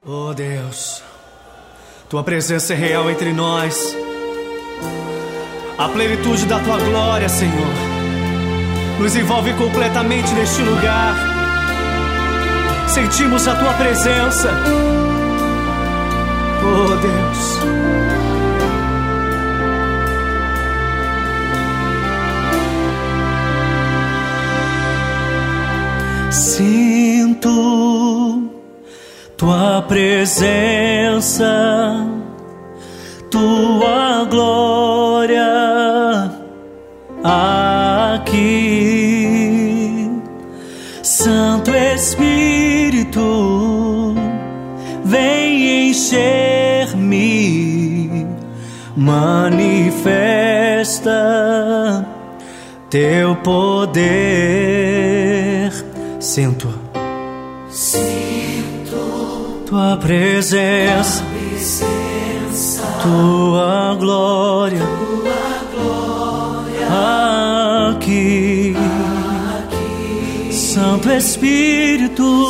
Oh Deus, Tua presença é real entre nós. A plenitude da Tua glória, Senhor, nos envolve completamente neste lugar. Sentimos a Tua presença. Oh Deus, sinto Tua presença, Tua glória aqui. Santo Espírito, vem encher-me, manifesta Teu poder. Sinto Tua presença, Tua glória aqui. Santo Espírito,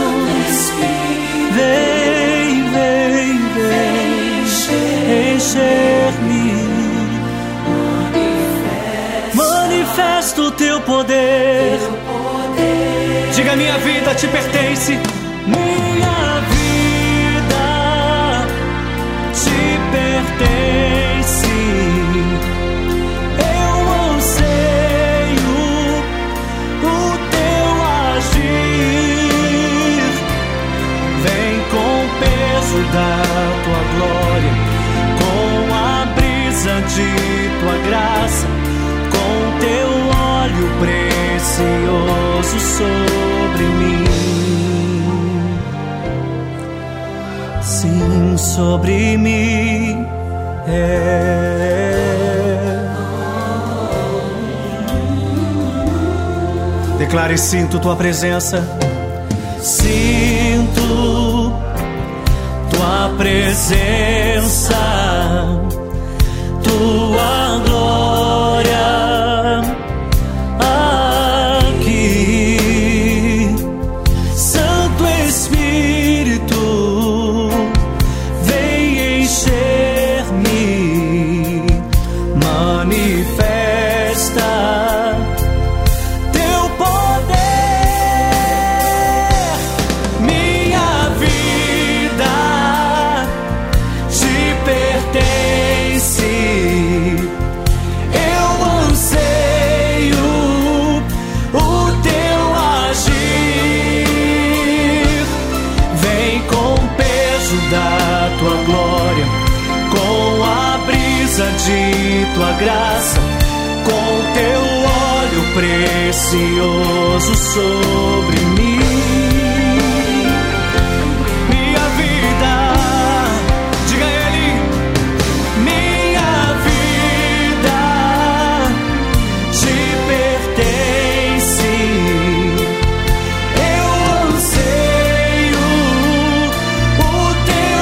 vem encher-me, manifesta o Teu poder. Diga: minha vida te pertence. Minha vida te pertence. Eu anseio o Teu agir. Vem com o peso da Tua glória, com a brisa de Tua graça, com Teu óleo precioso sobre mim. Sim, sobre mim Declare: e sinto Tua presença. Sinto Tua presença, Tua glória aqui. Santo Espírito, vem encher-me, manifesta Teu poder. Minha vida te pertence. Eu anseio o Teu agir. Vem com o peso da Tua glória, com a brisa de Tua graça, com Teu óleo precioso sobre mim. Minha vida, diga a Ele: minha vida te pertence. Eu anseio o Teu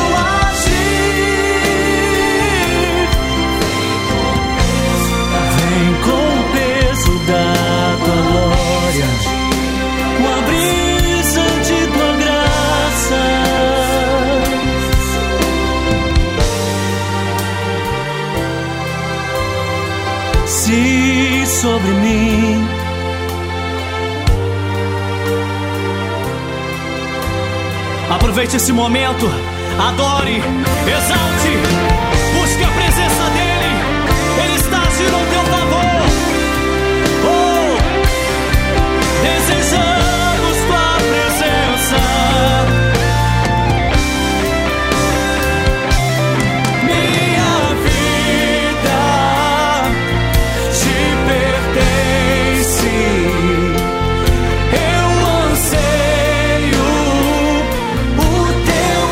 agir. Vem com o peso da Tua glória, com a brisa de Tua graça. Se sobre mim, aproveite esse momento, adore, exalte, busque a presença dEle. Ele está agindo ao teu favor. Oh, desejamos Tua presença. Minha vida te pertence. Eu anseio o Teu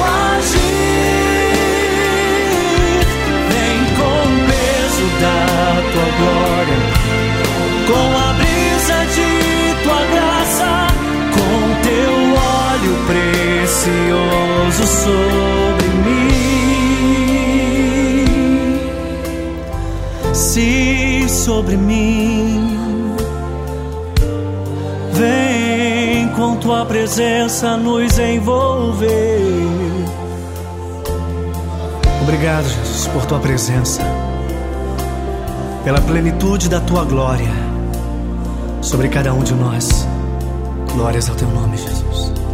agir. Vem com o peso da Tua glória, com a brisa de Tua graça, com Teu óleo precioso sobre mim. Se sobre mim, vem com Tua presença nos envolver. Obrigado, Jesus, por tua presença, pela plenitude da tua glória sobre cada um de nós. Glórias ao teu nome, Jesus.